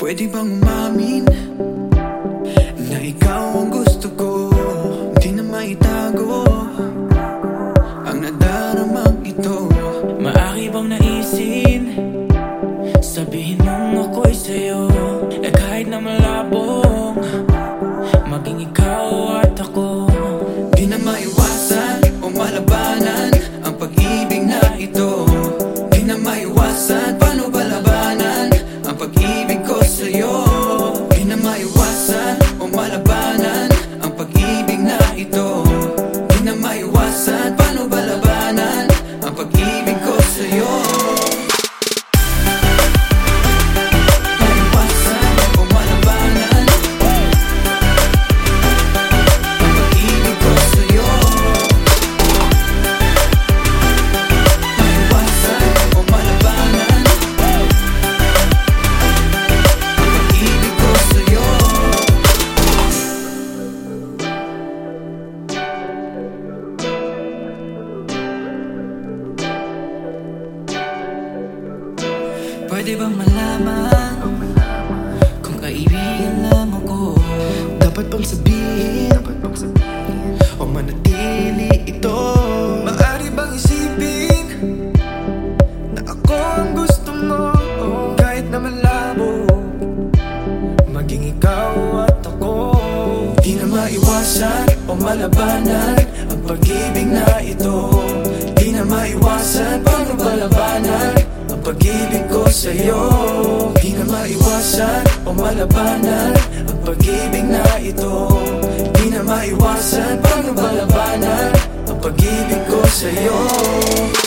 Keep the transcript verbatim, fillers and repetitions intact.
Pwede bang umamin na ikaw ang gusto ko? Di na maitago ang nadaramang ito. Maaari bang naisin, sabihin mong ako'y sa'yo, eh kahit na malabong maging ikaw at ako. Di na maiwasan o malabanan ang pag-ibig na ito. Di na maiwasan, paano ba labanan ang pag-ibig ko sa'yo? Di na maiwasan o malabanan ang pag-ibig na ito. Di na maiwasan, paano ba labanan ang pag-ibig ko sa'yo? Pwede bang malaman kung kaibigan lang ako? Dapat bang sabihin o manatili ito? Maaari bang isipin na ako ang gusto mo? Kahit na malabo maging ikaw at ako. Di na maiwasan o malabanan ang pag-ibig na ito. Di na maiwasan, paano ba labanan ang pag-ibig ko sa'yo? Di na maiwasan o malabanan ang pag-ibig na ito. Di na maiwasan, paano ba labanan ang pag-ibig ko sa'yo?